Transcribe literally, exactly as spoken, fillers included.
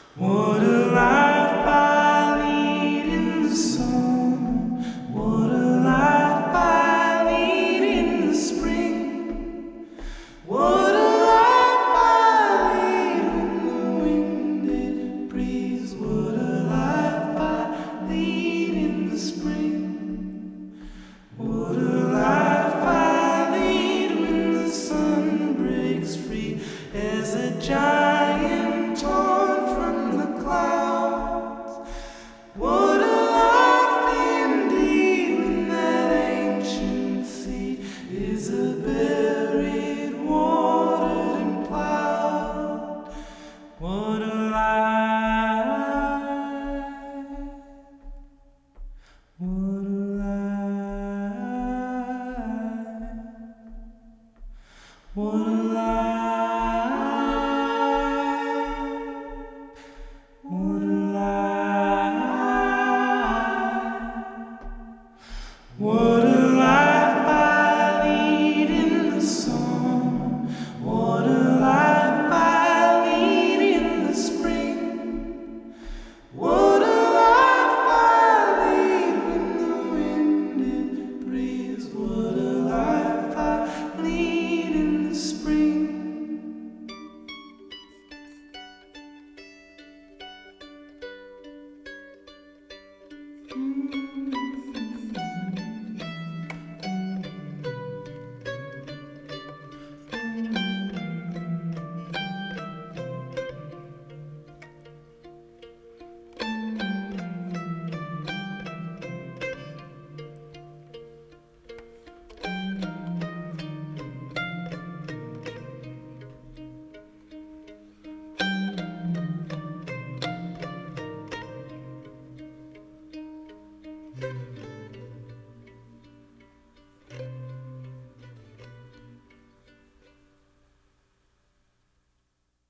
What a life I lead in the summer. What a life I lead in the spring. What a life I lead when the wind it breathes. What a life I lead in the spring. What a life I lead when the sun breaks free as a giant torn from the clouds. What a life indeed when that ancient seed is a buried, watered, and plowed. What a life! What a life! What a life! What a life! What a life I lead in the summer. What a life I lead in the spring. What a life I lead when the wind it breathes. What a life I lead in the spring.